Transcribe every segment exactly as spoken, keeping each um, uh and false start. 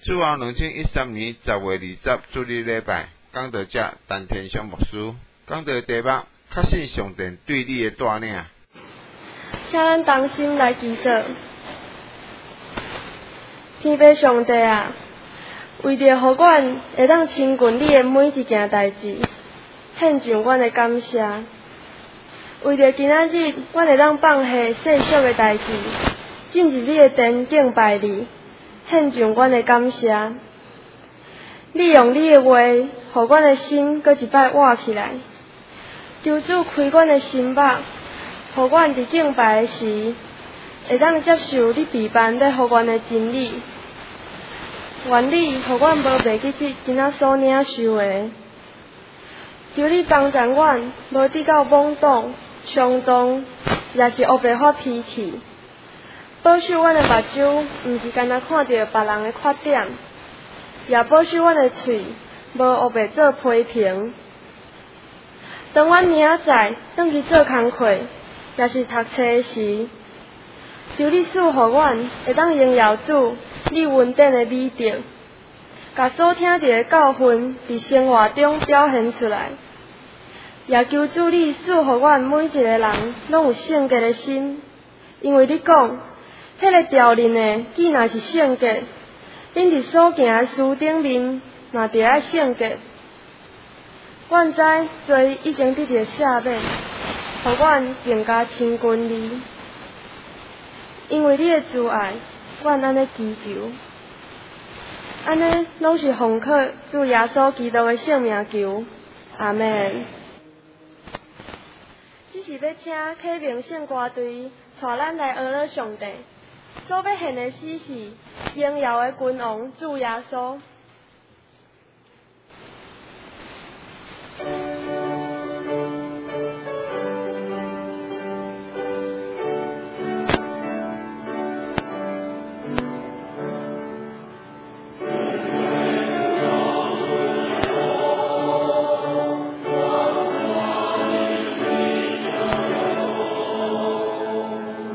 主后两千一三年十月二十主日礼拜，讲到这陈天祥牧师讲到题目，确信上帝对你的带领。 请咱同心来祈祷。天父上帝啊，为着互阮会当亲近你的每一件代志，献上阮的感谢。为着今仔日，阮会当放下世俗的代志，进入你的殿敬拜你，献上阮的感谢。你用你的话，互阮的心搁一摆活起来。求主开阮的心目，互阮伫敬拜的时，会当接受你备办要互阮的真理。愿你互阮无忘记即今仔所领受的。求你帮助阮，无得到懵懂、冲动，也是黑白发脾气。保守阮的目睭，毋是干那看到别人的缺点，也保守阮的喙，无黑白做批评。当阮明仔转去做工课，也是读册的时，求你赐互阮会当荣耀主你恩典的美德，甲所听到的教训伫生活中表现出来。也求主你赐互阮每一个人拢有圣洁的心，因为你讲，迄个调任的既若是圣洁，恁伫所行的事顶面，嘛着爱圣洁。阮知罪已经得到赦免，互阮更加亲近你。因为你的慈爱，阮安尼祈求，安尼拢是奉靠主耶稣基督的圣名求，阿们。只是要请启明圣歌队带咱来学了上帝所要献的死是荣耀的君王主耶稣。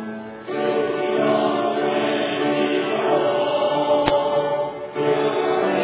Amen.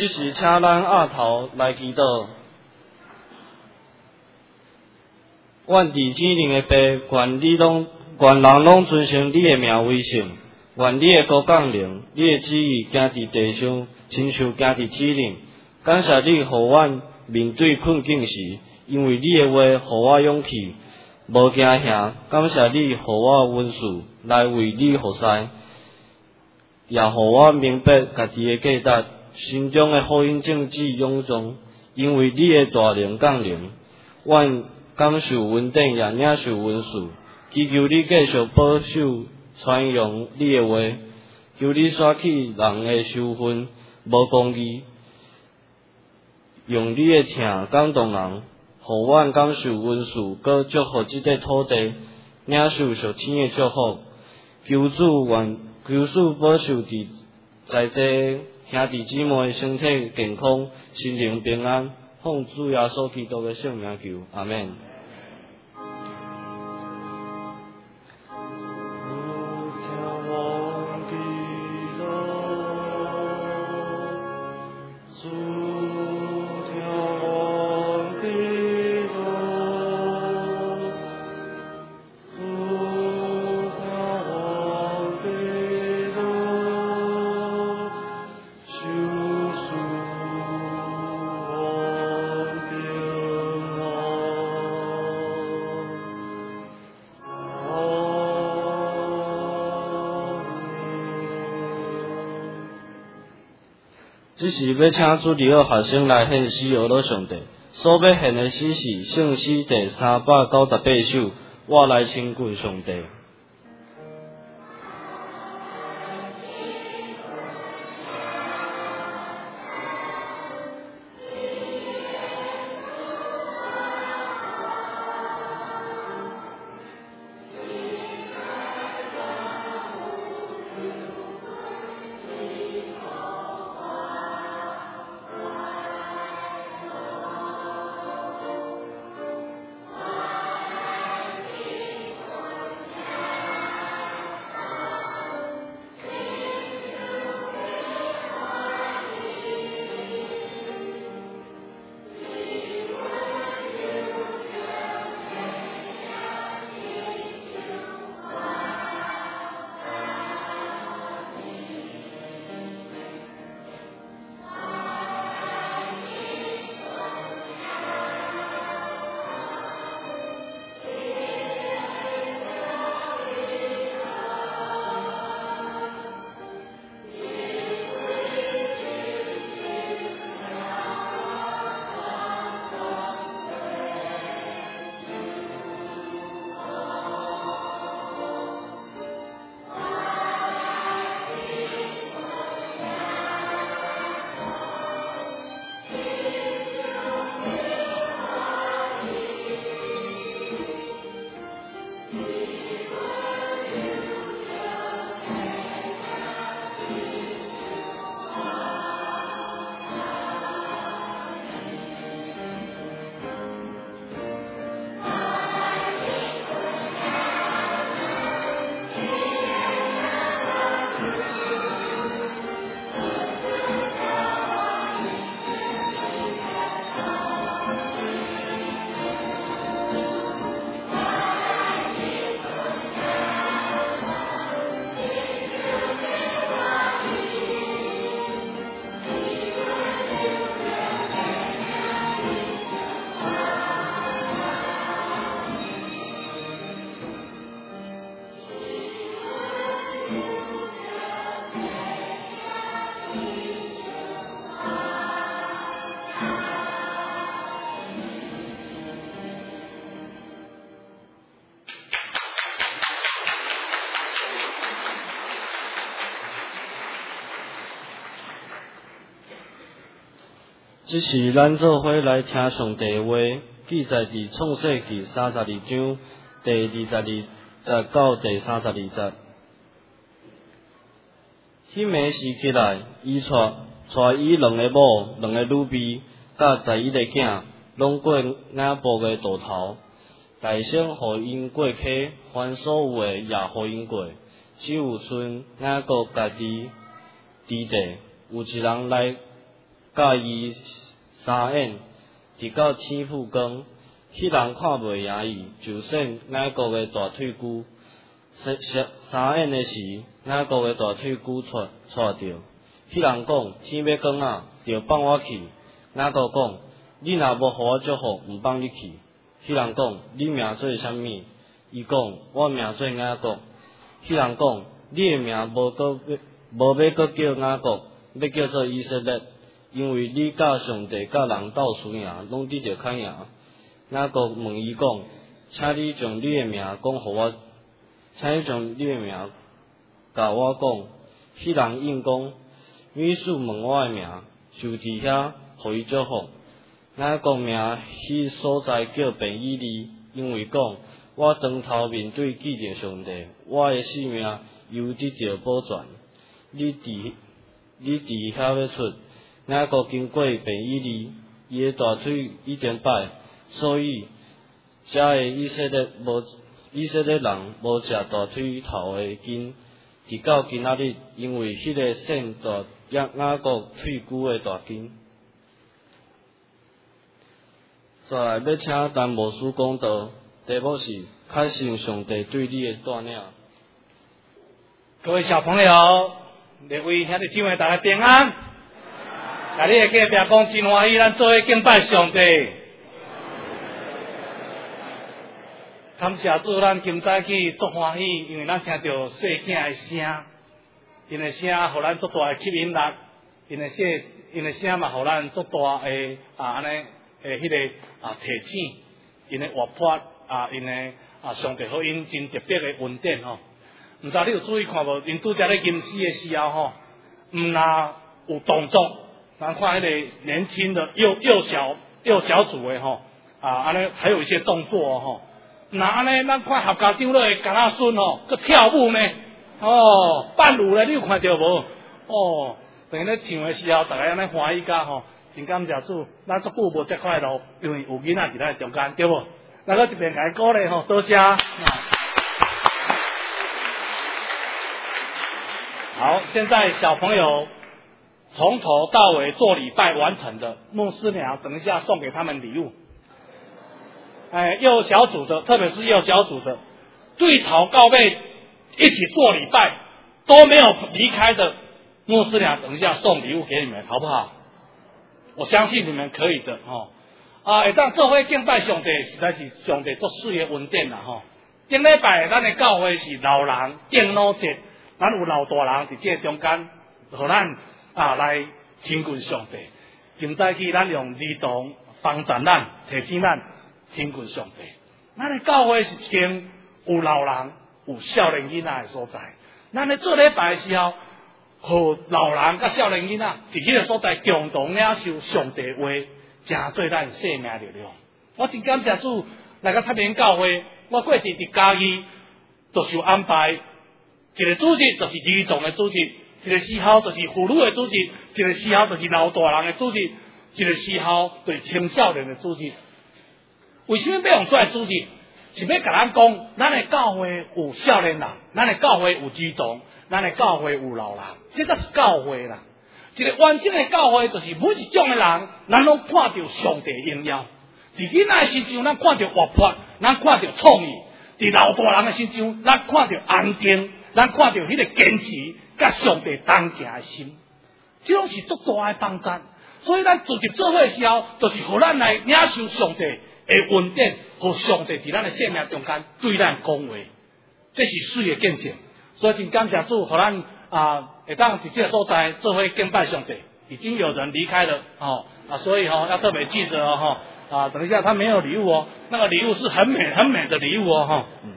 即是请咱额头来祈祷。愿伫天灵的爸，愿你拢愿人拢尊称你的名为圣。愿你的国降临，你的旨意行伫地上，亲像行伫天灵。感谢你，互阮面对困境时，因为你的话，互我勇气，无惊吓。感谢你，互我温顺，来为你服侍，也互我明白家己的价值，心中的福音正旨涌动，因为你的大能降临，阮感受稳定，也领受温顺。祈求你继续保守传扬你的话，求你刷去人的羞愤，无公义，用你的疼感动人，互阮感受温顺，搁祝福这块土地，领受属天的祝福。求主愿求主保守伫在这兄弟姊妹身体健康，心灵平安。奉主耶稣基督的圣名求，阿们。这是要请主理学学生来献诗俄罗上帝，所要献的诗是圣诗第三百九十八首，我来亲近上帝。这是咱做伙来听上帝的话，记载伫创世纪三十二章第二十二节到第三十二节。迄暝时起来，伊带带伊两个某、两个女婢，甲十一个囝，拢过雅博的渡头。大声互因过溪，凡所有的也互因过，只有剩雅各家己之地。有一人来甲伊相宴，直到天复光。迄人看袂赢伊，就说雅各的大腿骨。相宴的时，雅各的大腿骨错错着。迄人讲：天要光啊，就放我去。雅各讲：你若无互我祝福，毋放你去。迄人讲：你名做啥物？伊讲：我名做雅各。迄人讲：你的名无搁无要搁叫雅各，要叫做以色列，因为你甲上帝甲人斗输赢，拢得着较赢。雅各问伊讲：请你将你的名讲互我，请你将你的名甲我讲。迄人应讲：女士问我的名，就伫遐互伊祝福。雅各名迄所在叫便以利，因为讲我当头面对记着上帝，我的性命又得着保全。你伫你伫遐要出，雅各经过便以利，伊的大腿已经摆，所以遮的以色列无以色列人无食大腿头的筋，直到今仔日，因为迄个线大雅雅各腿骨的大筋。再来要请陈牧师讲道，题目是开信上帝对你的带领。 各位小朋友，各位兄弟姊妹，大家平安。甲你的隔壁讲真欢喜，咱做伙敬拜上帝。感谢主，咱今早起足欢喜，因为咱听到细囝的声，因的声互咱足大的吸引力，因的声，因的声嘛，互咱足大的啊安尼诶，迄、那个啊提醒，因的活泼啊，因的啊上帝好因真特别的恩典吼。毋知你有注意看无？因拄则咧吟诗的时候吼，毋若有动作，咱看迄个年轻的幼幼小幼小组的吼啊，安尼还有一些动作哦吼。那安尼，咱看合家长咧，干阿孙吼，佮跳舞呢，哦，伴舞咧，你有看到无？哦，等于咧唱的时候，大家安尼欢喜甲吼，真感谢主，咱足久无这块路，因为有囡仔伫咱中间，对无？咱搁一边甲伊鼓励吼，多谢。好，现在小朋友从头到尾做礼拜完成的，牧师娘等一下送给他们礼物。哎，幼小组的，特别是幼小组的，对草告备一起做礼拜都没有离开的，牧师娘等一下送礼物给你们，好不好？我相信你们可以的哦。啊，会当做伙敬拜上帝，实在是上帝作水的恩典啦吼。顶礼拜咱的教会是老人敬老节，咱有老大人伫这中间，互咱啊来亲近上帝。今早起咱用儿童帮助咱，提醒咱。亲近上帝，咱的教会是一间有老人、有少年囡仔的所在。咱咧做礼拜的时候，互老人甲少年囡仔伫迄个所在共同领受上帝话，真做咱生命力量。我真感谢主，来到太平教会，我过去伫家己就是有安排一个组织，就是儿童的组织；一个时候就是妇女的组织；一个时候就是老大人的组织；一个时候就是青少年的组织。为什么要用这个组织？是要甲咱讲，咱的教会有少年人，咱的教会有儿童，咱的教会有老人，这才是教会啦。一个完整的教会，就是每一种的人，咱拢看到上帝荣耀。伫囡仔的身上，咱看到活泼，咱看到创意；伫老大人的身上，咱看到安定，咱看到迄个坚持，甲上帝同行的心。这种是足大的帮助。所以咱组织做伙的时候，就是互咱来领受上帝。会恩典，互上帝伫咱的生命中间对咱讲话，这是水的见证。所以真感谢主，互咱啊会当伫这个所在做伙敬拜上帝。已经有人离开了哦啊，所以哈、哦、要特别记着哦哈啊，等一下他没有礼物哦，那个礼物是很美很美的礼物哦哈。嗯。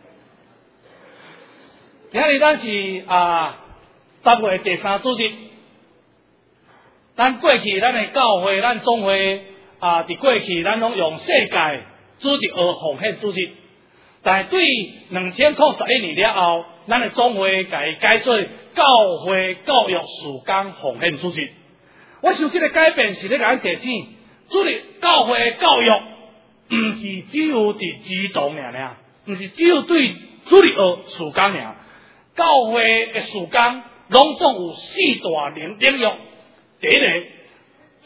今日咱是啊十月第三主日，咱过去咱的教会，咱总会。啊！伫过去，咱拢用世界组织而奉献组织，但是对两千零十一年了后，咱的总会改改做教会教育事工奉献组织。我想这个改变是咧甲咱提醒，主日教会教育唔是只有伫儿童尔尔，唔是只有对主日学事工尔，教会的事工拢总有四大领领域。第一个。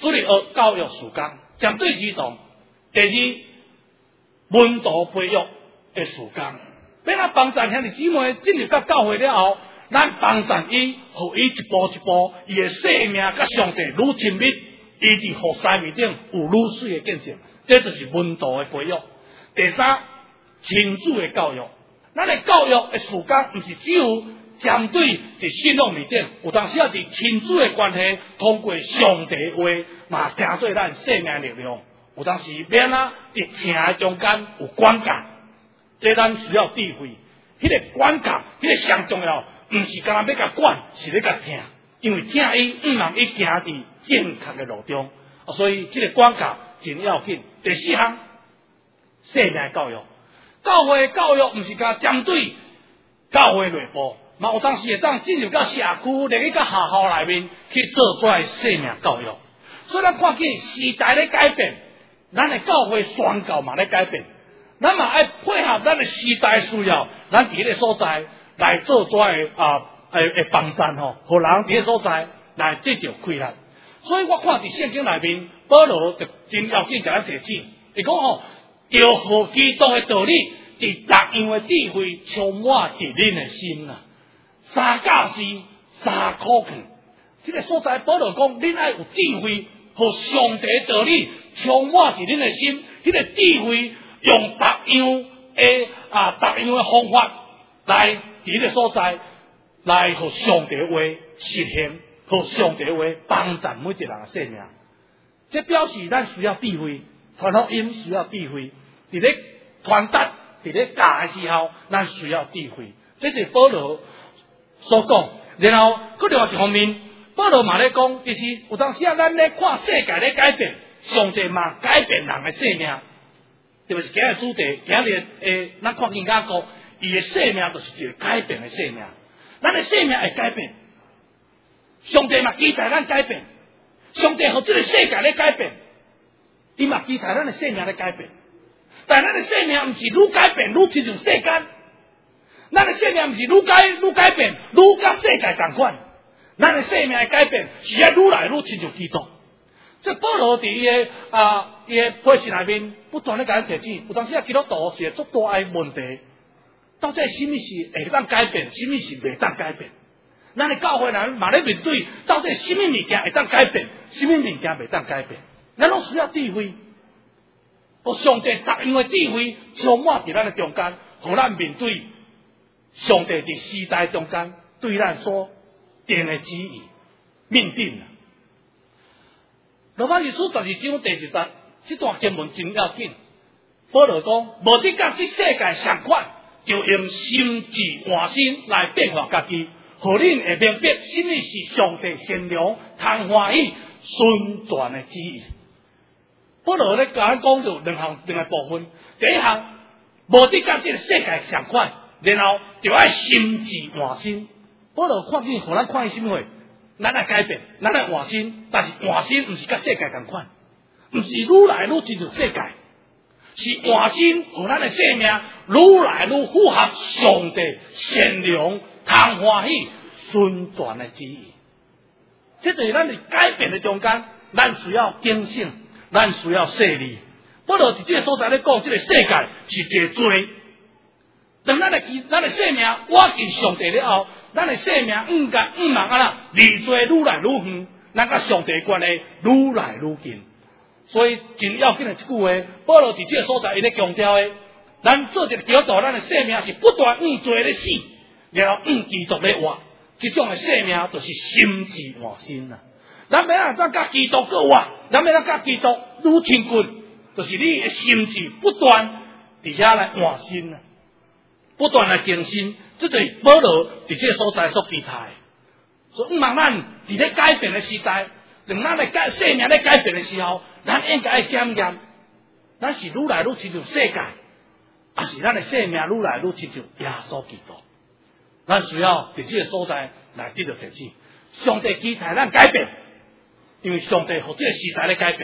所以学教育事工针对儿童。第二，文道培育的事工，要咱帮助兄弟姊妹进入到教会了后，咱帮助伊，互伊一步一步，伊的生命甲上帝愈亲密，伊伫服侍面顶有愈水的见证，这就是文道的培育。第三，亲子的教育，咱的教育的事工，毋是只有针对伫信仰面顶，有当时啊伫亲子的关系，通过上帝的话，嘛正对咱生命力量。有当时免啊，伫听的中间有管教，这咱需要智慧。迄、那个管教，迄、那个上重要，毋是干那要甲管，是咧甲听。因为听伊毋通伊行伫正确的路中，所以这个管教真要紧。第四项，生命教育，教会教育毋是甲针对教会内部，嘛有当时会当进入到社区，入去到学校内面去做出来生命教育。所以咱看见时代咧改变。咱的教会宣教嘛咧改变，咱嘛爱配合咱的时代需要，咱伫迄个所在来做出来啊诶诶帮助吼，互人伫迄个所在来得到快乐。所以我看伫圣经内面，保罗就真要紧甲咱提醒，伊讲吼，要互基督的道理，伫各样的智慧充满伫恁的心啊。三教是三苦劝，这个所在保罗讲，恁爱有智慧。互上帝的道理充满伫恁的心，迄、那个智慧用各样的啊，各样的方法来伫迄个所在，来互上帝的话实现，互上帝的话帮助每一个人的生命。这表示咱需要智慧，传福音需要智慧，伫咧传达、伫咧教的时候，咱需要智慧。这是保罗所讲。然后，搁另外一方面。保罗嘛咧讲，就是有当时啊，咱咧看世界咧改变，上帝嘛改变人的生命，这就是今日主题。今日诶，咱看见雅各，伊的生命就是一个改变的生命。咱的生命会改变，上帝嘛期待咱改变，上帝和这个世界咧改变，伊嘛期待咱的生命咧改变。但咱的生命毋是愈改变愈亲像世间，咱的生命毋是愈改愈改变愈甲世界同款。咱的生命的改变是要愈来愈亲像基督。这保罗伫伊个啊，伊个批示内面不断咧甲咱提醒，有当时啊，基督徒是足大的问题。到底什么是会当改变，什么是袂当改变？咱的教会人嘛咧面对，到底什么物件会当改变，什么物件袂当改变？咱拢需要智慧，互上帝各样的智慧充满伫咱的中间，互咱面对上帝伫时代中间对咱所定的旨意命定啊！罗马书十二章第十节，这段经文真要紧。保罗讲，无得甲这世界相款，就用心智换心来变化家己，互恁会明白什么是上帝善良、通欢喜、顺转的旨意。保罗咧甲咱讲到两项两个部分，第一项无得甲这个世界相款，然后就爱心智换心。保罗看见，互咱看见什么话？咱来改变，咱来换心，但是换心毋是甲世界同款，毋是愈来愈亲像世界，是换心，互咱的生命愈来愈符合上帝善良、通欢喜、顺转的旨意。这就是咱伫改变的中间，咱需要警醒，咱需要细腻。保罗伫这个所在咧讲，这个世界是一个罪。当咱的咱的生命活进上帝了后，咱的生命毋甲毋茫啊啦，离罪愈来愈远，咱甲上帝关系愈来愈近。所以真要紧的一句话，保罗伫这个所在伊咧强调的，咱做一个基督徒，咱的生命是不断用罪咧死，然后用基督咧活，这种的生命就是心智换心啦。咱要让咱甲基督个活，咱要让甲基督愈亲近，就是你的心智不断伫遐来换心啦。不断来更新，这就是保罗伫这个所在所期待。所以，毋茫咱伫咧改变的时代，当咱的改生命咧改变的时候，咱应该检验，咱是愈来愈亲像世界，还是咱的生命愈来愈亲像耶稣基督？咱需要伫这个所在来得到提醒。上帝期待咱改变，因为上帝互这个时代咧改变，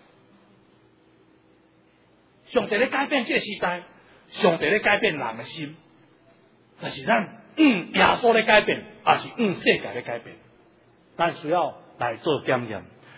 上帝咧改变这个时代，上帝咧改变人的心。但是咱嗯耶稣咧改变，还是嗯世界咧改变，咱需要来做检验。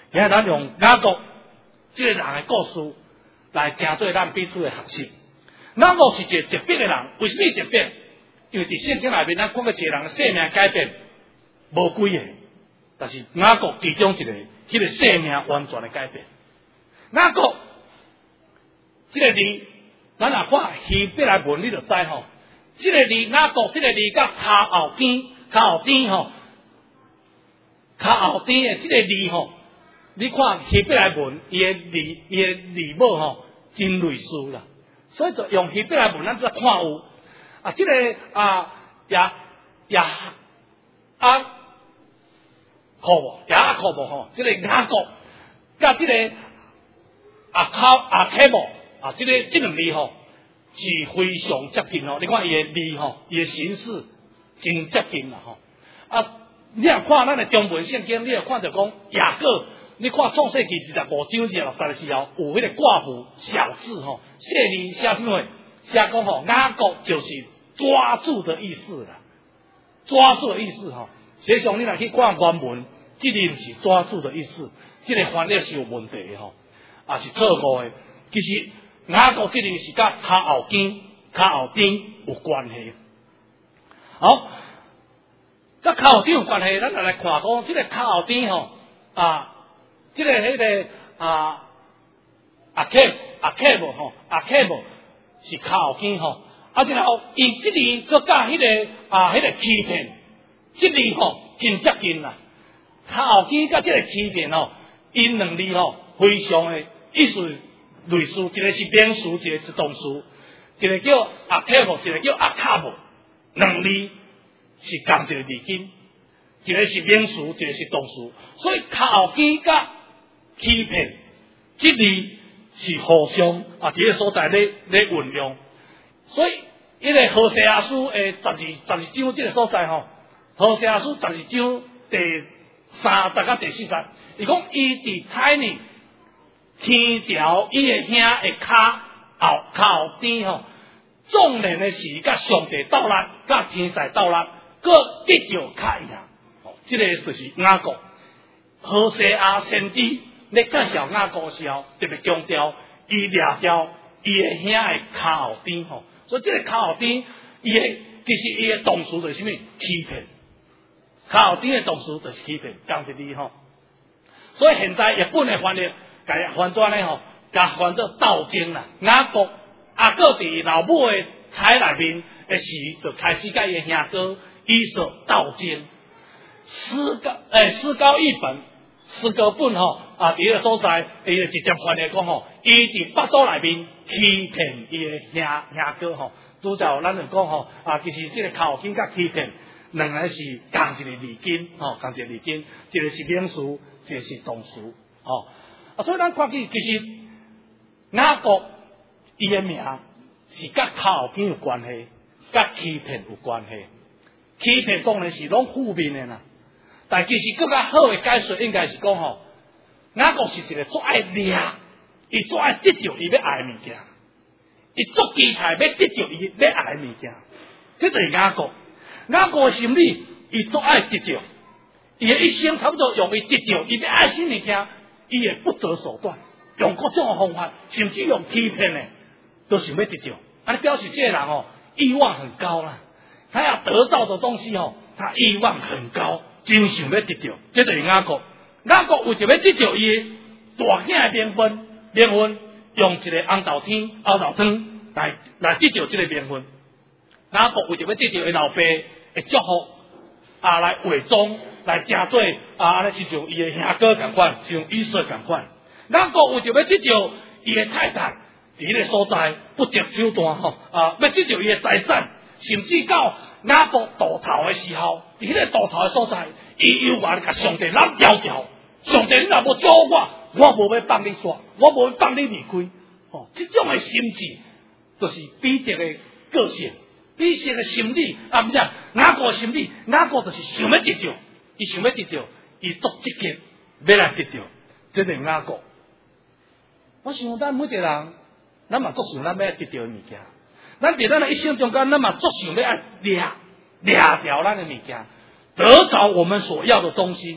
今日咱用雅各这个人的故事来成做咱彼此的学习。雅各是一个特别的人，为什么特别？因为伫圣经内面，咱讲个一个人的生命改变无几个，但是雅各其中一个，迄、那个生命完全的改变。雅各这个字，咱若看希伯来文，你就知吼。这个字雅各，这个字甲骹后边，骹后边吼，骹后边的这个字吼，你看希伯来文，伊的字，伊的字母吼，真类似啦。所以就用希伯来文，咱才看有啊，这个啊亚亚啊科无亚科无吼，这个雅各甲这个啊考啊科无啊，这个这两字吼是非常接近哦。你看伊的字吼，伊的形式真接近啦吼。啊，你若看咱的中文圣经，你若看到讲雅各。你看创世纪二十五章二十六节的时候，有迄个寡妇小字吼，这字写什么？写讲吼，雅各就是抓住的意思啦，抓住的意思吼。实际上你若去看原文，这字不是抓住的意思，这个翻译是有问题的吼，也是错误的。其实雅各这字是甲骹后边、骹后边有关系。好，甲骹后边有关系，咱来看讲这个骹后边吼啊。这个迄、那个啊阿克阿克无吼阿克无是骹后边吼，啊然后伊这里佮甲迄个啊迄、那个欺骗，这里吼真接近啦。骹后边甲这个欺骗吼，因两字吼非常的意思类似，一个是名词，一个是动词，一个叫阿克无，一个叫阿卡无，两字是同一个字根，一个是名词，一个是动词，所以骹后边甲欺骗，这字是互相啊，伫个所在咧咧运用，所以迄个何西阿书诶十二十二章这个所在吼，何西阿书十二章第三十甲第四十，伊讲伊伫胎内天条伊诶兄诶骹后骹后边吼，纵然诶是甲上帝斗力，甲天使斗力，佮得着较赢，哦，这个就是雅各何西阿先知。咧介绍雅各时候，特别强调伊掠掉伊个兄个骹后边吼，所以这个骹后边，伊个其实伊个动词就是什么？欺骗。骹后边的动词就是欺骗，同一字吼。所以现在日本的翻译，甲翻转咧吼，甲翻做斗争啦。雅各阿哥伫老母的胎内面的时，就开始甲伊个兄哥伊所斗争。诗高诶，诗高一本。诗歌本吼啊，伫个所在，伊就直接翻译讲吼，伊伫腹肚内面欺骗伊个兄兄哥吼。拄则咱就讲吼啊，其实即个骹后边甲欺骗，两个是同一个字根吼，同一个字根，一个是名词，一个是动词吼。啊，所以咱看起其实雅各伊个名是甲骹后边有关系，甲欺骗有关系。欺骗当然是拢负面的啦。但其实更较好的解说应该是讲吼，雅各是一个最爱掠，伊最爱得到伊要爱的物件，伊足期待要得到伊要爱的物件，这就是雅各。雅各的心理，伊最爱得到，伊的一生差不多用伊得到伊要爱心物件，伊会不择手段，用各种的方法，甚至用欺骗的，都想要得到。啊，你表示这个人哦，欲望很高啦，他要得到的东西哦，他欲望很高。真想要得到，这就是雅各。雅各为着要得到伊大囝的名分，名分用一个红豆天、红豆汤来来得到这个名分。雅各为着要得到伊老爸的祝福，啊，来伪装，来真做啊，来是像伊的兄哥同款，像以色同款。雅各为着要得到伊的太太，伫迄个所在不择手段吼，啊，要得到伊的财产。甚至到雅各渡头的时候，伫迄个渡头的所在，伊又话甲上帝揽条条，上帝你若无救我，我无要放你煞，我无要放你离开。哦，这种的心智，就是彼得的个性，彼得的心理，啊，毋是雅各的心理，雅各就是想要得到，伊想要得到，伊足积极要来得到，这是雅各。我想咱每一个人，咱嘛足想咱要得到的物件。咱伫咱的一生中间，咱嘛足想要爱掠掠掉咱的物件，得着我们所要的东西，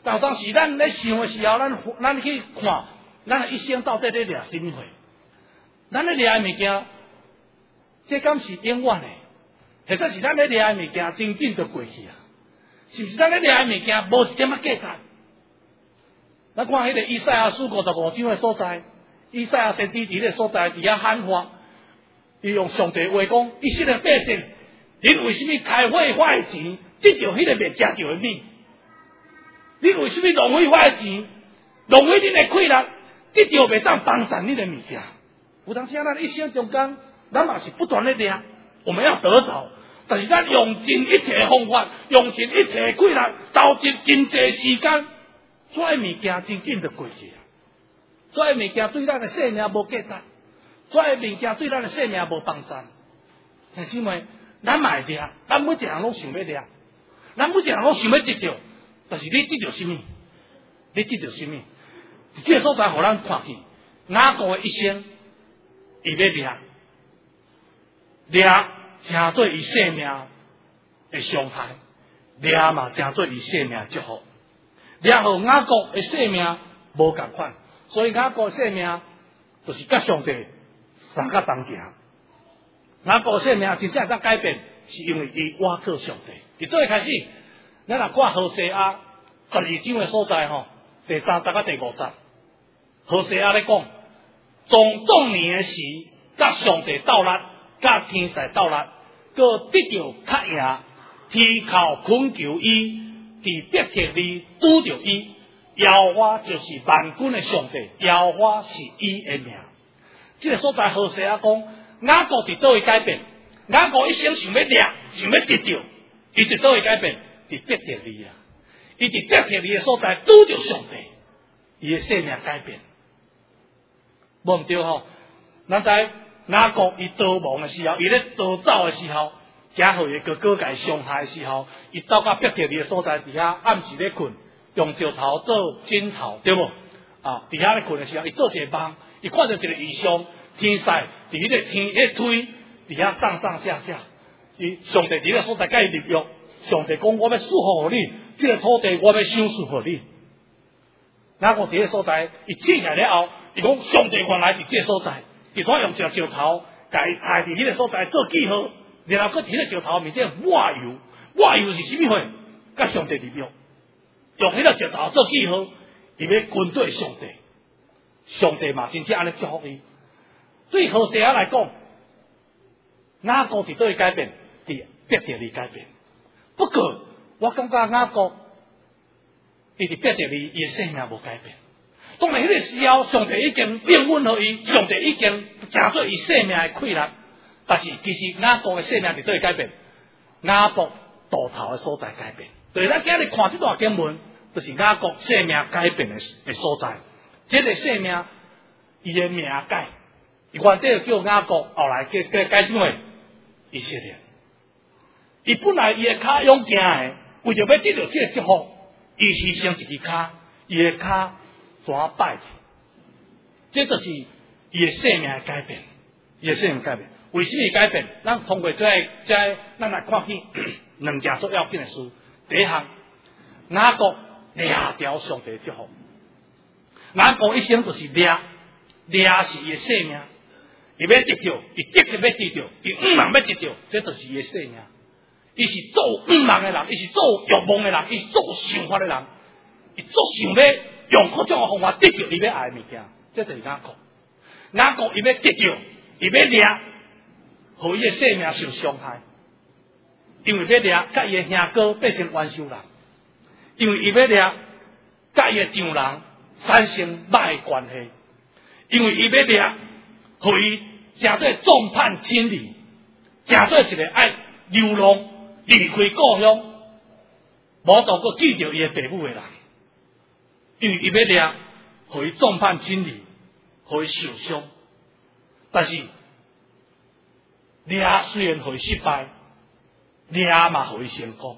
但有当时咱咧想的时候，咱咱去看，咱的一生到底咧掠什么货？咱咧掠的物件，这敢是永远的？或者是咱咧掠的物件，真紧就过去啊？是不是咱咧掠的物件无一点仔价值？咱看迄个以赛亚书五十五章的所在，以赛亚先知伫个所在伫遐喊话，伊用上帝话讲：以色列百姓，恁为什么开火花的钱，得到迄个未食着的米？恁为什么浪费我的钱，浪费恁的气力，得到未当帮衬恁的物件？有当时啊，咱一生中间，咱嘛是不断的掠，我们要得着，但是咱用尽一切的方法，用尽一切的气力，投入真济时间，所有物件真紧就过去啊！所有物件对咱的生命无价值，所有物件对咱的生命无帮助。兄姊妹，咱嘛会掠，咱每一个人拢想要掠，咱每一个人拢想要得到。但是你得到什么？你得到什么？这个所在，互咱看去，雅各的一生，伊要掠，掠成做伊生命的伤害，掠嘛成做伊生命的祝福。掠互雅各的生命无共款，所以雅各的生命就是甲上帝三甲同行。雅各的生命真正会当改变，是因为伊倚靠上帝。伫倒一开始。咱若看何西阿十二章的所在吼，第三十甲第五十，何西阿咧讲，从壮年的时，甲上帝斗力，甲天使斗力，佮得到较赢，天靠恳求伊，伫伯特利拄着伊，耶和华就是万军的上帝，耶和华是伊的名。这个所在何西阿讲，雅各伫倒位改变，雅各一生想要掠，想要得到，伊伫倒位改变。伫伯特利啊，伊伫伯特利的所在拄着上帝，伊的生命改变，无毋对吼。咱知雅各伊逃亡的时候，伊咧逃走的时候，惊互伊哥哥甲伊伤害的时候，伊走到伯特利的所在，伫遐暗时咧困，用石头做枕头，对无？啊，伫遐咧困的时候，伊做一个梦，伊看到一个异象，天使伫迄个天迄个推，伫遐上上下下，伊上帝伫个所在甲伊立约。上帝讲，我要赐福给你，这个土地我要赏赐给你。雅各伫个所在，伊醒来了后，伊讲上帝原来伫这个所在，伊煞用一个石头，甲伊踩伫迄个所在做记号，然后佮伫迄个石头面顶抹油，抹油是什么货？甲上帝立约，用迄个石头做记号，伊要军队上帝，上帝嘛真正安尼祝福伊。对何西阿来讲，雅各伫倒位改变，伫伯特利改变。不过，我感觉雅各伊伫伯特利，伊的生命无改变。当然，迄个时候，上帝已经应允互伊，上帝已经成做伊生命的气力。但是，其实雅各的生命伫倒会改变，雅各渡头的所在改变。所以，咱今日看这段经文，就是雅各生命改变的的所在。这个生命，伊的名改，原底叫雅各，后来叫叫改什么？以色列。伊本来伊的脚用行的，为着要得到这个祝福，伊牺牲一支脚，伊的脚怎摆去？这就是伊的生命的改变，伊的生命改变。为什么改变？咱通过这个、这个，咱来看去两件最要紧的事。第一项，雅各掠条上帝的祝福。雅各一生就是掠，掠是伊的生命，伊要得到，伊积极要得到，伊毋茫要得到，这就是伊的生命。伊是做毋茫的人，伊是做欲望的人，伊是做想法的人，伊做想要用各种的方法得到伊要爱的物件，这就是雅各。雅各伊要得到，伊要掠，互伊的生命受伤害，因为要掠，甲伊的兄哥变成冤仇人，因为伊要掠，甲伊的丈人产生歹的关系，因为伊要掠，互伊成做众叛亲离，成做一个爱流浪。离开故乡，无当阁记着伊的父母的人，因为伊要掠，互伊众叛亲离，互伊受伤。但是掠虽然互伊失败，掠嘛互伊成功。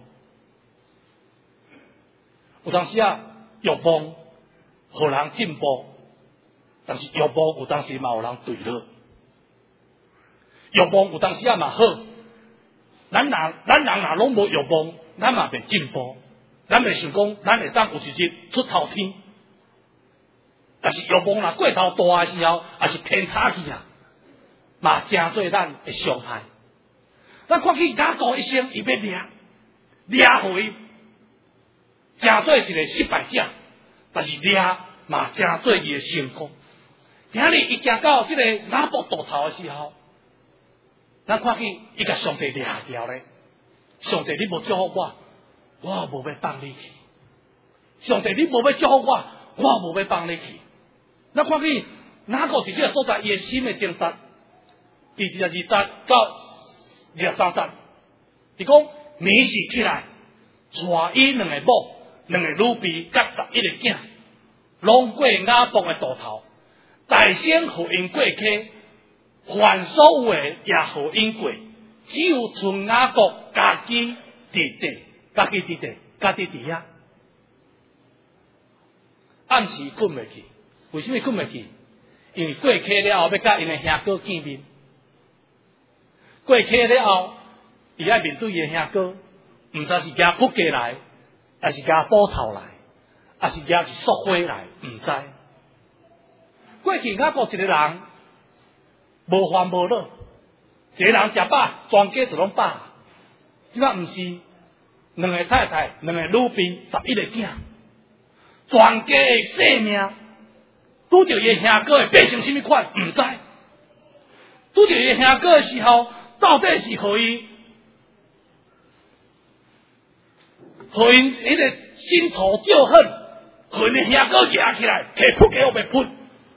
有当时啊，欲望互人进步，但是欲望有当时嘛互人堕落。欲望有当时啊嘛好。咱人咱人若拢无欲望，咱嘛袂进步。 咱袂想讲，咱会当有一日出头天，但是欲望若过头大的时候，也是偏差去啊，嘛真做咱的伤害。咱看见雅各一生，伊要掠掠互伊，真做一个失败者，但是掠嘛真做伊的成功。今日伊行到这个雅博渡头的时候，咱看见伊甲上帝掠掉咧。上帝，你无祝福我，我无要放你去。上帝，你无要祝福我，我无要放你去。咱看见雅各伫这个所在，伊的心的挣扎，第二十二节到二十三节，伊讲你是起来，带伊两个某，两个女婢，甲十一个囝，拢过雅博的渡头，大先互因过溪，凡所有的也互因过。只有从雅各家己伫地，家己伫地，家己伫遐。暗时困袂去，为什么困袂去？因为过溪了后，要甲因的兄哥见面。过溪了后，伊爱面对伊的兄哥，毋知是举扑家来，还是举斧头来，还是举一束花来，毋知。过去雅各一个人，无烦无恼。一个人食饱，全家就拢饱。即摆毋是两个太太，两个女婢，十一个囝，全家的性命，拄着伊兄哥会变成什么款？毋知。拄着伊兄哥的时候，到底是互伊，互因迄个新仇旧恨，互因的兄哥抓起来，摕扑给我被喷，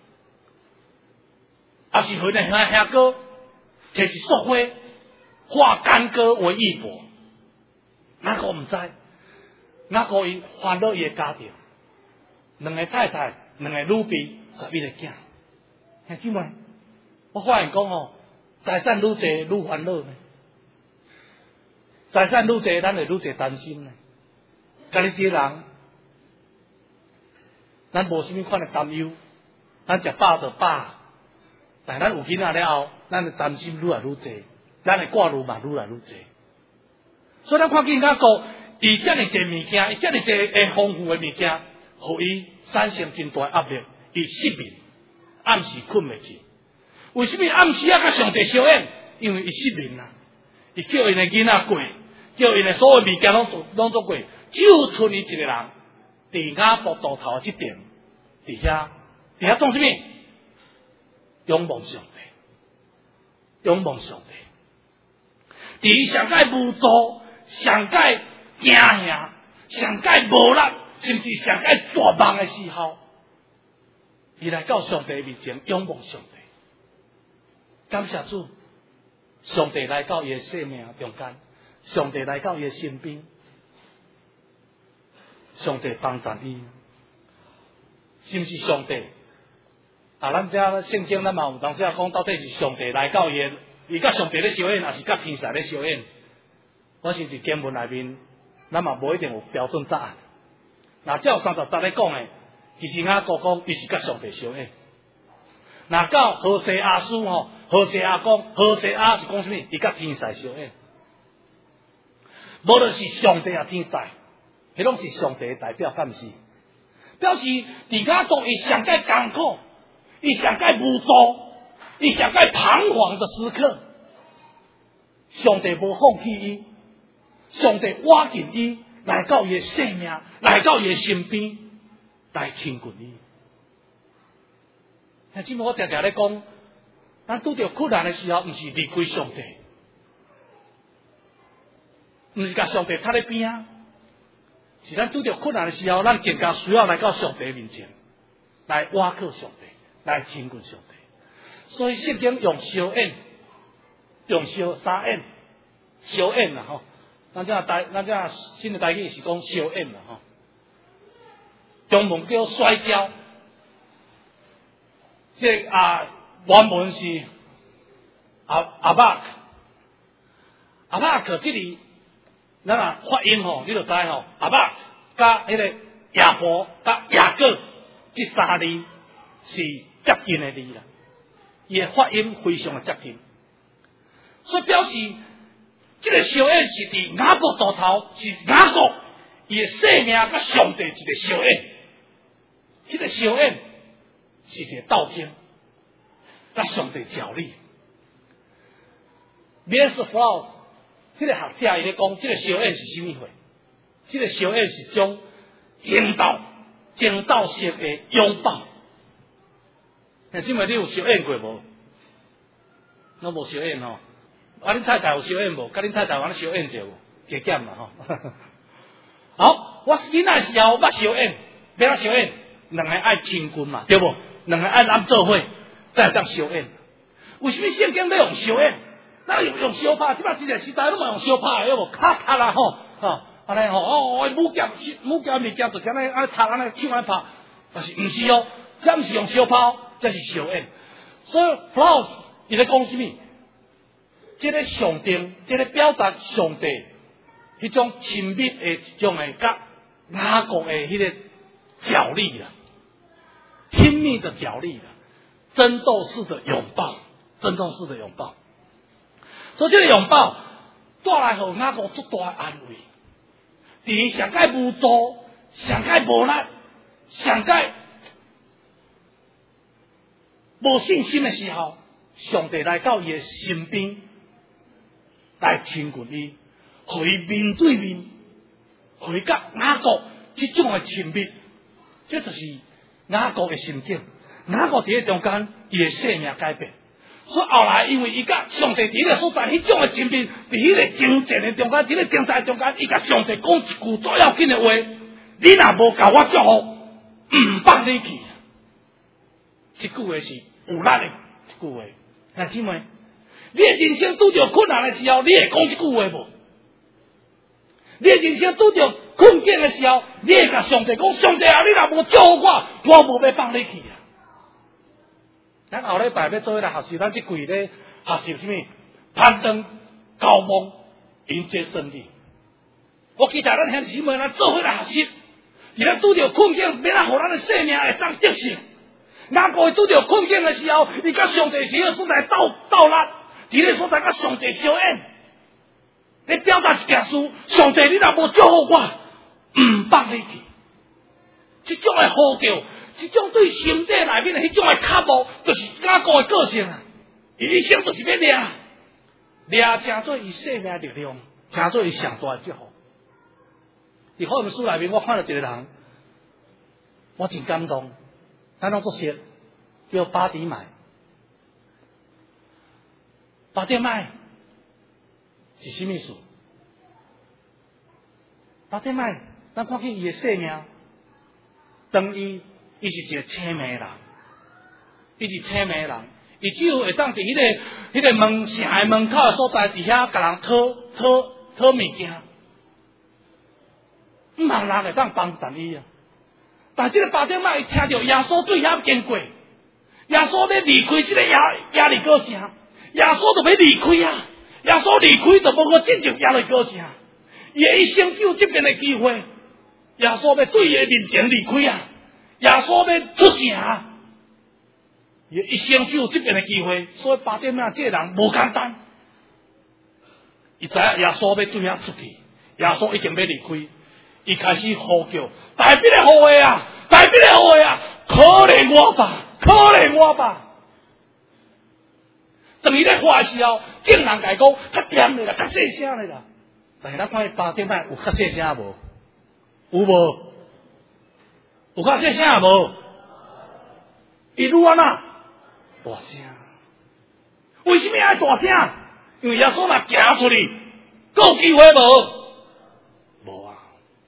还是互因的兄哥？摕一束花，化干戈为玉帛。哪个毋知？哪个伊烦恼伊的家庭？两个太太，两个女婢，十一个囝。兄弟们，我发现讲吼，财产愈济愈烦恼呢。财产愈济，咱会愈济担心呢。家己一个人，咱无啥物款的担忧，咱食饱就饱。但咱有囡仔了后，咱的担心愈来愈济，咱的挂虑嘛愈来愈济。所以咱看见雅各，伊遮尔济物件，伊遮尔济诶丰富的物件，互伊产生真大压力，伊失眠，暗时困袂去。为什么暗时啊甲上帝相应？因为伊失眠啊，伊叫因的囡仔过，叫因的所有物件拢做拢做过，就剩伊一个人，伫雅博渡头即边，伫遐，伫遐做什么？仰望上帝，仰望上帝。伫伊上界无助、上界惊吓、上界无力，甚至上界绝望的时候，伊来到上帝面前仰望上帝。感谢主，上帝来到伊的生命中间，上帝来到伊的身边，上帝帮助伊，是毋是上帝？啊，咱遮圣经咱嘛有当时啊讲，到底是上帝来到伊个，伊甲上帝咧相应，还是甲天使咧相应？我是伫经文内面，咱嘛无一定有标准答案。那照三十节咧讲诶，其实雅各讲伊是甲上帝相应。那到何西阿书吼，何西阿讲，何西阿是讲什么？伊甲天使相应。无论是上帝啊天使，迄拢是上帝的代表，敢毋是？表示伫雅各伊上界艰苦。伊上界无助，伊上界彷徨的时刻，上帝无放弃伊，上帝挖紧伊，来到伊的生命，来到伊的身边，来亲近伊。但今我常常咧讲，咱拄着困难的时候，毋是离开上帝，毋是甲上帝插咧边啊，是咱拄着困难的时候，咱更加需要来到上帝面前，来挖靠上帝。来亲近上帝，所以圣经用小恩，用小三恩，小恩啦吼。咱这台，咱这新的台语是讲小恩啦吼。中文叫摔跤，这啊原文是阿阿巴克，阿巴克这里咱啊发音吼，你就知吼，阿巴加迄个亚伯加雅各这三字是接近的字啦，伊的发音非常的接近，所以表示这个小恩是伫雅各渡头，是雅各伊的生命甲上帝一个相应，迄、那个相应是一个斗争，甲上帝角力。Miles Frost 这个学者伊咧讲，这个相应是什么货？这个相应是种争斗、争斗式的拥抱。现今嘛，你有相应过无？我无相应吼。啊，恁太太有相应无？甲恁太太有安尼相应者无？加减啦吼。好，我囡仔时候捌相应，要怎相应？两个爱亲近嘛，对无？两个爱揽做伙，才会当相应。为什么圣经要用相应？咱用用相拍，即摆这个时代拢嘛用相拍，有无？卡卡啦吼，吼，安尼吼，哦，母夹母夹物件就像安尼安尼拍安尼手安尼拍，但是毋是哦，这毋是用相拍，这是相应。所以 Frost 伊咧讲什么？这个上帝，这个表达上帝迄种亲密的一种的甲雅各的迄个角力啦，亲密的角力啦，争斗式的拥抱，争斗式的拥抱。所以这个拥抱带来互雅各足大的安慰。伫伊上界无助、上界无力、上界无信心的时候，上帝来到伊的身边。来亲近伊，互伊面对面，互伊甲雅各这种的亲密，这就是雅各的心境。雅各伫咧中间，伊的生命改变。所以后来，因为伊甲上帝伫迄个所在，迄种的亲密，伫迄个征战的中间，伫迄个征战中间，伊甲上帝讲一句最要紧的话：你若无甲我祝福，唔放你去。这句话是有力的一句话，兄姊妹。你的人生拄着困难的时候，你会讲这句话无？你的人生拄着困境的时候，你会甲上帝讲：上帝啊，你若无祝福我，我无要放你去啊！咱后礼拜要做来学习，咱即季咧学习什么？攀登高峰，迎接胜利。我期待咱兄姊妹咱做伙来学习，伫咱拄着困境，免啊，互咱的生命会当得胜。雅各伊拄着困境的时候，伊甲上帝伫个所在斗斗力。伫咧所在甲上帝相应，你表达一件事，上帝你若无祝福我，唔放你去。这种的呼叫，这种对心底内面的迄种的渴慕，就是雅各的个性啊。伊一生就是要掠，掠成做伊生命的力量，成做伊上大的祝福。伫福音书内面，我看到一个人，我真感动。咱拢作识，叫巴底买。巴底买是什么意思？巴底买，咱看见伊的生命，当伊伊是一个青眉人，伊是青眉人，伊只有会当伫迄、那个迄、那个门城的门口的所在，伫遐甲人讨讨讨物件，毋通人会当帮衬伊啊。但这个巴底买伊听到耶稣对遐经过，耶稣要离开这个亚亚利哥城。耶稣就要离开啊！耶稣离开就无个进入亚利哥城，伊的一生只有这边的机会。耶稣要对伊的面前离开啊！耶稣要出城，伊一生只有这边的机会。所以巴底买这个人无简单，伊知影耶稣要对遐出去，耶稣已经要离开，伊开始呼叫：大逼的后裔啊！大逼的后裔啊！可怜我吧！可怜我吧！当伊咧话的时候，众人甲伊讲较甜的啦，较细声的啦。但是咱看伊巴底买有较细声无？有无？有较细声无？伊愈安那大声？为什么爱大声？因为耶稣若行出去，还有机会无？无啊！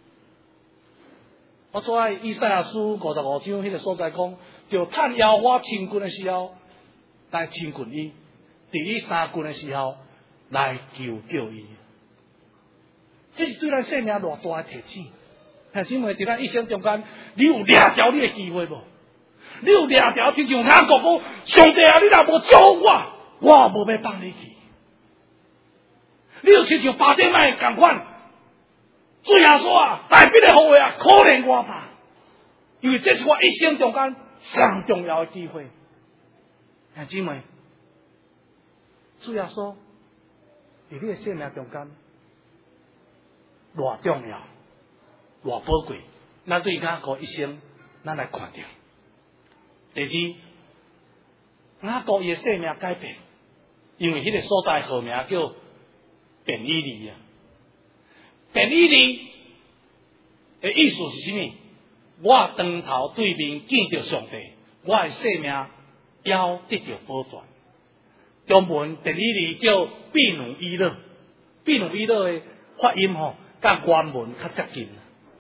我最爱以赛亚书五十五章迄个所在讲，就趁耶和华亲近的时候来亲近伊。伫伊三军的时候来求救伊，这是对咱生命偌大的提醒。兄姊妹，伫咱一生中间，你有掠条你的机会无？你有掠条，亲像雅各讲：上帝啊，你若无祝福我，我无要放你去。你有亲像巴底买共款，主耶稣啊，大逼的后裔啊，可怜我吧！因为这是我一生中间上重要的机会。兄姊妹。主要说，伫你的生命中间，偌重要， 偌宝贵，咱对雅各一生，咱来看到。第二，雅各伊生命改变，因为迄个所在号名叫便以利啊。便以利的意思是什么？我当头对面见到上帝，我的生命要得到保全。中文便以利叫比努伊勒，比努伊勒的发音吼，甲原文较接近。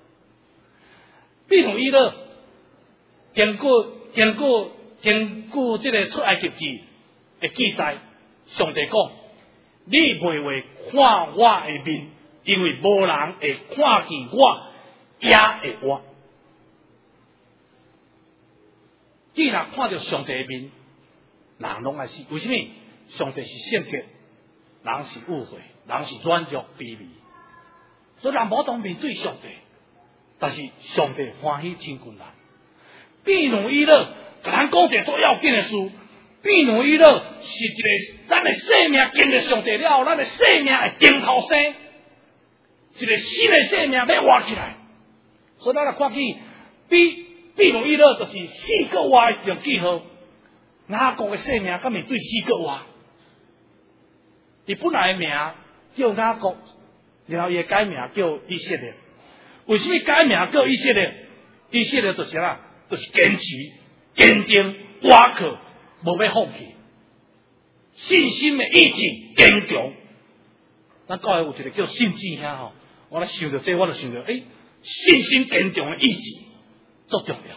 比努伊勒经过经过经过这个出埃及记的记载，上帝讲：你袂会看我的面，因为无人会看见我，也会活。既然看到上帝的面，人拢爱死。为什么？上帝是圣洁，人是污秽，人是软弱卑微，所以人无当面对上帝。但是上帝欢喜亲近人。比努伊勒，甲咱讲一个最要紧的事。比努伊勒是一个咱的生命经历上帝了后，咱的生命会顶头生，一个新的生命要活起来。所以咱来看起，比比努伊勒就是四个活的一种记号。雅各的生命敢面对四个活？伊本来的名叫雅各，然后伊改名叫以色列。为什么改名叫以色列？以色列就是啥？就是坚持、坚定、瓦克，无要放弃，信心的意志坚强。咱教会有一个叫信志兄吼，我咧想到这，我就想到，诶、欸，信心坚强的意志足重要。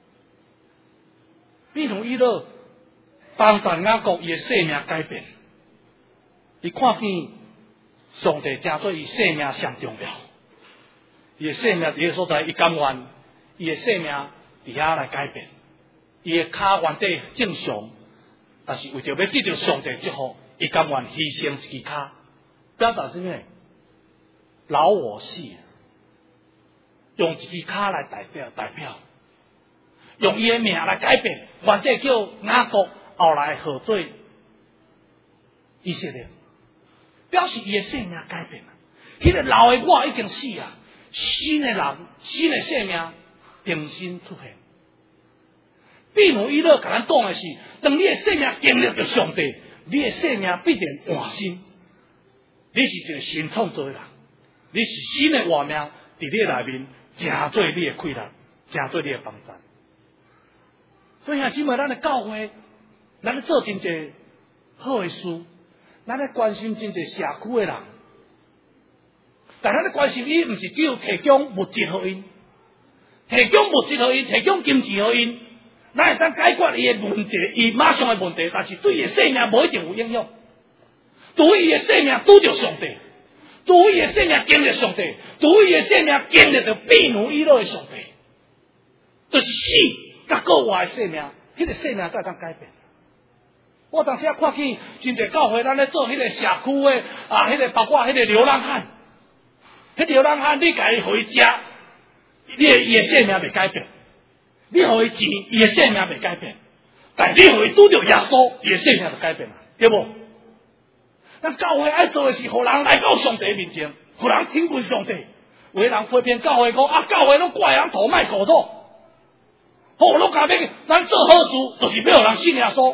比如伊勒帮助雅各伊的生命改变，伊看见上帝真做伊生命上重要。伊的生命伫个所在，伊甘愿伊的生命伫遐来改变。伊的脚原底正常，但是为着要得到上帝祝福，伊甘愿牺牲一支脚，表达什么？老我死，用一支脚来代表代表，用伊的命来改变，原底叫雅各，后来合做以色列，表示伊的生命改变了。迄、那个老的我已经死啊，新的人、新的生命重新出现。比如伊勒甲咱讲的是，当你的生命经历着上帝，你的生命必然换新。你是一个新创造的人，你是新的活命，伫你内面，成做你的快乐，成做你的帮助。所以兄姊妹，咱的教会，咱咧做真侪好的事，咱咧关心真侪社区的人，但咱咧关心伊，毋是只有提供物质互因，提供物质互因，提供金钱互因。咱会当解决伊的问题，伊马上的问题，但是对伊的生命无一定有影响。对伊的生命拄着上帝，对伊的生命经历上帝，对伊的生命经历着比努伊勒的上帝，就是死甲国外的生命，迄、那个生命才会当改变。我当时啊看见真侪教会，咱咧做迄个社区的啊，迄、那个包括迄个流浪汉，迄、那个、流浪汉你家互伊食，你的伊的生命袂改变。你互伊钱，伊的生命袂改变；但你互伊拄着耶稣，伊的生命就改变了，对无？咱教会爱做的是，互人来到上帝面前，互人亲近上帝。有的人批评教会讲啊，教会拢怪人头卖狗肉，好，拢讲要咱做好事，就是要互人信耶稣。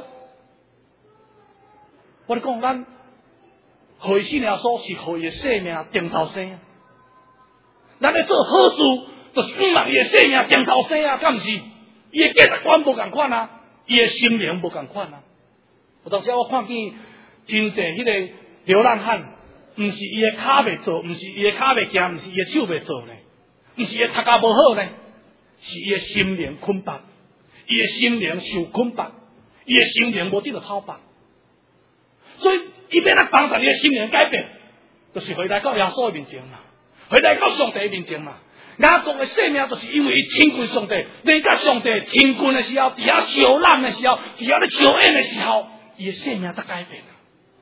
我咧讲，咱互伊信耶稣，是互伊的生命顶头生。咱咧做好事。就是毋让伊的生命顶头生啊，敢毋是？伊的价值观无共款啊，伊的心灵无共款啊。有当时我看见真侪迄个流浪汉，毋是伊的骹袂做，毋是伊的骹袂行，毋是伊的手袂做呢，毋是伊的头壳无好呢，是伊的心灵捆绑，伊的心灵受捆绑，伊的心灵无得到讨绑。所以伊要来帮助你的心灵改变，就是回来到耶稣的面前嘛，回来到上帝的面前嘛。雅各的生命就是因为伊亲近上帝，你甲上帝亲近的时候，伫遐相揽的时候，伫遐咧相爱的时候，伊的生命才改变了。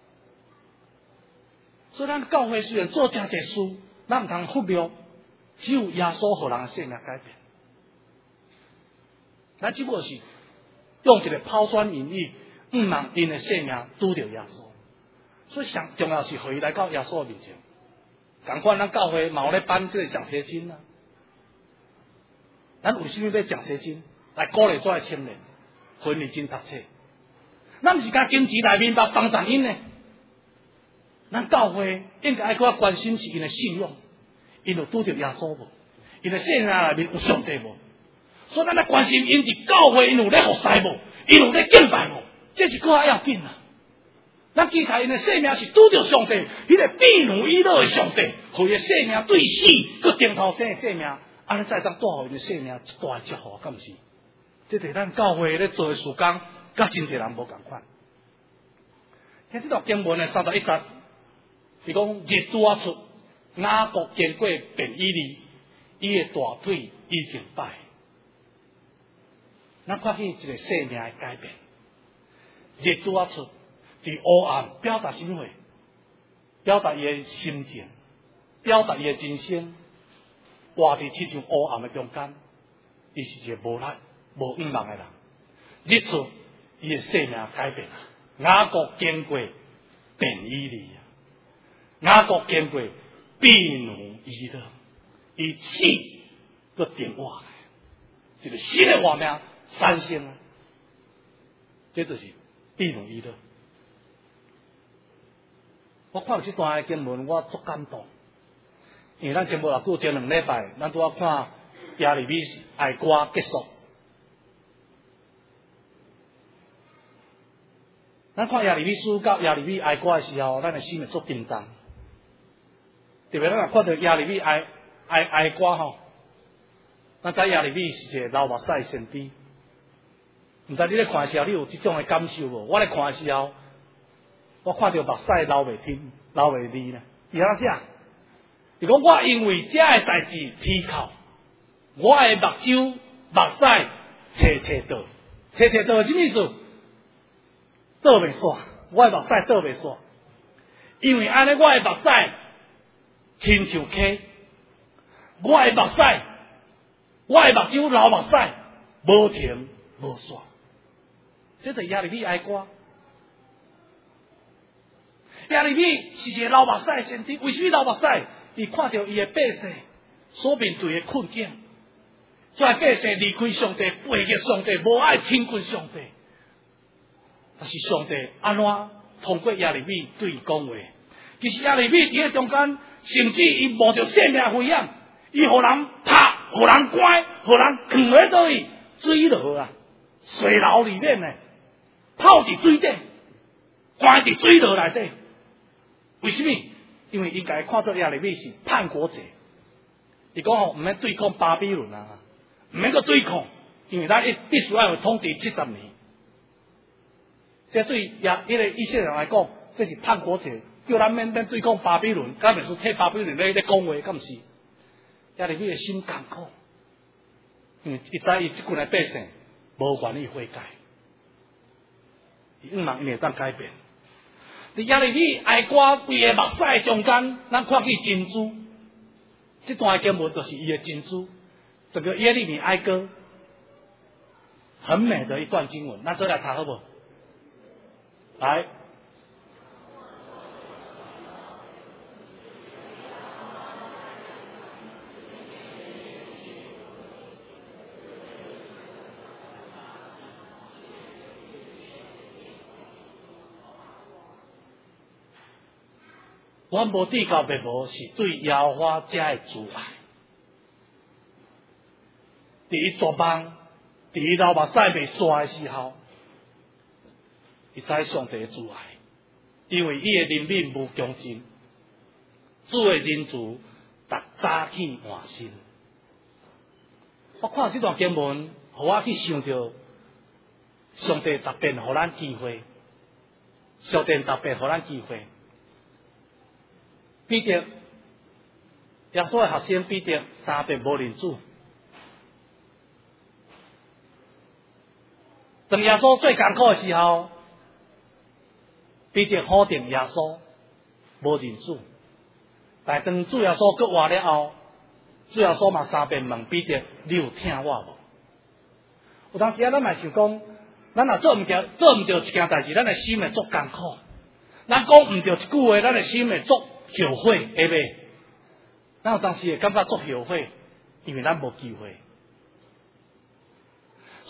所以咱教会虽然做真侪事，咱毋通忽略，只有耶稣互人的生命改变。咱只不过是用一个抛砖引玉，毋让因的生命拄着耶稣。所以上重要是互伊来到耶稣的面前。同款，咱教会嘛有咧颁这个奖学金啊。 咱为什么要奖学金来鼓励这些青年分认真读册？咱毋是甲经济来面目帮助因呢？咱教会应该爱较关心是因的信用，因有拄着耶稣无？因的生命内面有上帝无？所以咱来关心因伫教会因有咧服侍无？因有咧敬拜无？这是较要紧啊！咱期待因的生命是拄着上帝，迄个庇护以乐的上帝，互伊的生命对死，佮顶头生的生命，安尼才当带互因的生命一大祝福，敢毋是？这是咱教会咧做的事工，甲真侪人无共款。听这段经文的三十一节，是讲日拄啊出，雅各经过便以利，伊的大腿已经败。咱看见一个生命的改变，日拄啊出。伫黑暗表达什么话？表达伊的心情，表达伊的人生。活伫这种黑暗的中间，伊是一个无力、无愿望的人。日出，伊的生命改变啊！雅各经过便以利啊，雅各经过庇护伊乐，伊死个定活来，一个新的活命产生啊！这就是庇护伊乐。我看到这段的经文，我足感动。因为咱节目也过前两礼拜，咱拄啊看耶利米哀歌结束。咱看耶利米书到耶利米哀歌的时候，咱的心会足震动。特别咱若看到耶利米哀哀哀歌吼，咱知耶利米是一个流目屎的先知。毋知你咧看的时候，你有这种的感受无？我咧看的时候。我看到目屎流袂停，流袂离呢。伊安怎写？伊讲我因为这个代志啼哭，我的目睭目屎切切倒，切切倒什么意思？倒袂煞，我的目屎倒袂煞。因为安尼，我的目屎亲像溪，我的目屎，我的目睭流目屎，无停无煞。这就是耶利米哀歌。耶利米是一个流目屎的先知，为什么流目屎？伊看到伊的百姓所面对的困境，所以百姓离开上帝，背逆上帝，无爱亲近上帝。但是上帝安怎通过耶利米对伊讲话？其实耶利米伫个中间，甚至伊冒着生命危险，伊互人拍，互人关，互人囥喺倒去水落啊，水牢里面呢，泡伫水底，关伫水牢内底。为什么？因为应该看作耶利米是叛国者。伊讲吼，唔免对抗巴比伦啊，唔免个对抗，因为咱一必须要有统治七十年。这对耶迄个以色列人来讲，这是叛国者，叫咱免免对抗巴比伦，敢袂是替巴比伦咧咧讲话，敢毋是？耶利米的心艰苦，因为伊知伊即群的百姓无愿意悔改，伊希望因会当改变。伫耶利米哀歌规个目屎中间，咱看见珍珠。这段经文就是伊的珍珠，整个耶利米哀歌，很美的一段经文。咱做来查好不？来，阮无地高白无是对耶和华遮的阻碍。伫伊做梦，伫伊流目屎未煞的时候，伊知上帝的阻碍，因为伊的灵敏无强劲，主的仁慈逐早起换新。我看这段经文，互我去想到上帝特别互咱机会，上帝特别互咱机会。彼得，耶稣的学生彼得三遍无认主。当耶稣最艰苦的时候，彼得否定耶稣，无认主。但当主耶稣搁活了后，主耶稣嘛三遍问彼得：你有听我无？有当时啊，咱嘛想讲，咱若做毋着，做毋着一件代志，咱的心会足艰苦。咱讲毋着一句话，咱的心会足后悔，会袂？咱有当时会感觉足后悔，因为咱无机会。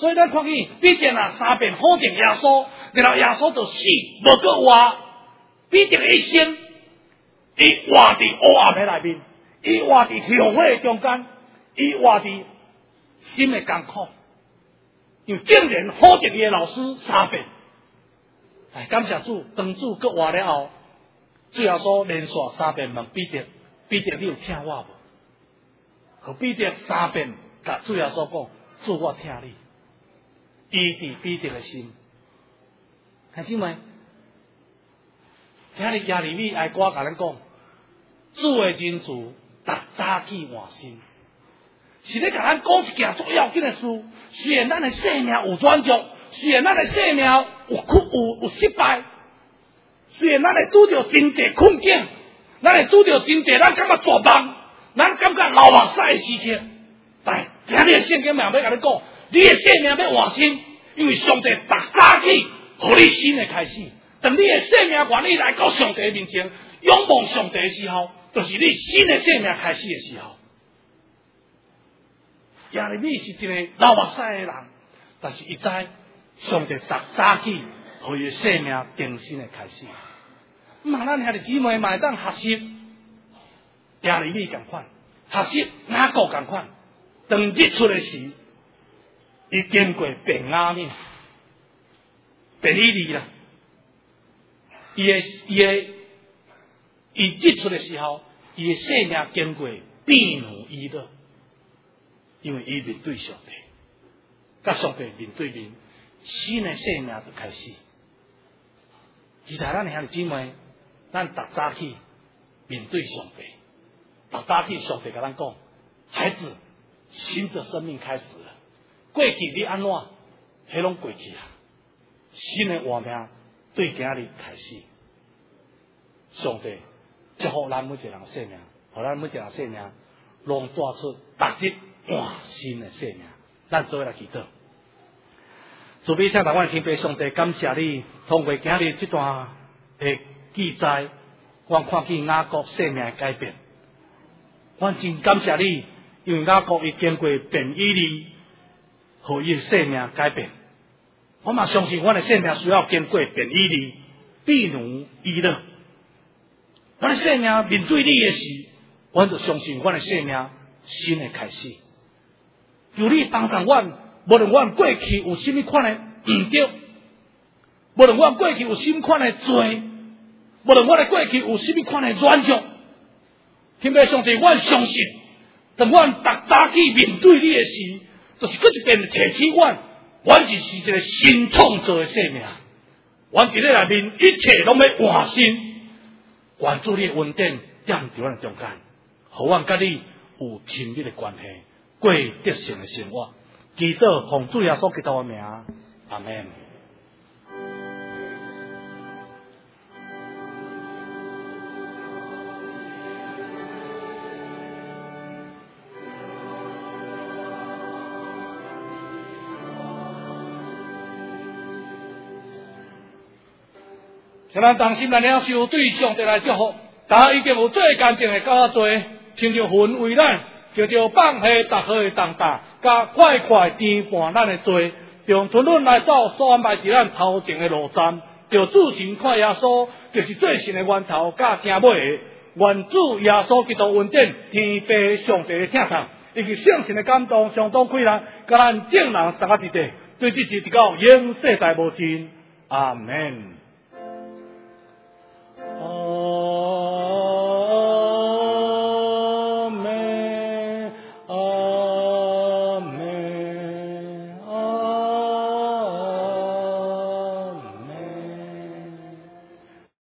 所以咱看见彼得啊三遍否定耶稣，然后耶稣就死，无搁活。彼得一生，伊活伫黑暗的内面，伊活伫向火中间，伊活伫心的艰苦。因为竟然否定伊的老师三遍。哎，感谢主，当主搁活了后，主耶稣连续三遍问彼得：彼得，你有听我无？和彼得三遍甲主耶稣讲：主，我听你。医治彼得的心，看姊妹，今日耶利米爱歌甲咱讲，主的仁慈，逐早起换新，是咧甲咱讲一件最要紧的事。虽然咱的生命有转折，虽然咱的生命有有有失败，虽然咱会拄着真济困境，咱会拄着真济咱感觉绝望，咱感觉流目屎的时刻，但今日的圣经命要甲你讲。你的生命要换新，因为上帝逐早起，予你新的开始。当你的生命愿意来到上帝面前，仰望上帝的时候，就是你新的生命开始的时候。耶利米是一个流目屎的人，但是伊知上帝逐早起，予伊的生命更新的开始。嘛，咱兄弟姊妹嘛当学习耶利米同款，学习雅各同款，当日出的时。伊经过便雅悯、便以利啦，伊的伊的伊日出的时候，伊的生命经过变如伊乐，因为伊面对上帝，甲上帝面对面，新的生命就开始。其他咱兄弟姊妹，咱逐早起面对上帝，逐早起上帝甲咱讲，孩子，新的生命开始了。过去你安怎，迄拢过去啊！新的活命对今日开始，上帝祝福咱每一个人生命，互咱每一个人生命，拢带出逐日换新的生命。咱做伙来祈祷。主必请大阮天父上帝感谢你，通过今日这段的记载，我看见雅各生命的改变。我真感谢你，因为雅各已经过便以利。互伊生命改变，我嘛相信阮的生命需要经过便以利，变如伊乐。阮的生命面对你的时，阮就相信阮的生命新的开始。求你帮助阮，无论阮过去有甚物款的毋对，无论阮过去有甚物款的罪，无论阮的过去有甚物款的软弱，天父上帝，阮相信，当阮逐早起面对你的时。就是搁一遍提醒阮，阮就是一个新创造的生命，阮伫咧内面一切拢要换新，愿主你的恩典踮伫阮中间，互阮甲你有亲密的关系，过得胜的生活。祈祷奉主耶稣基督的名，阿门。像咱当心来领受对上帝来祝福，大家已经有最干净的较多，亲像云为咱，就着放下逐号的重担，甲快快填满咱的罪，用吞吞来走所安排伫咱头前的路站，就主神看耶稣，就是最新的源头，甲正尾的。愿主耶稣基督恩典，天父上帝的疼痛，以及圣神的感动，相当开朗，甲咱正人三个伫地，对这是直到永世代无尽。阿门。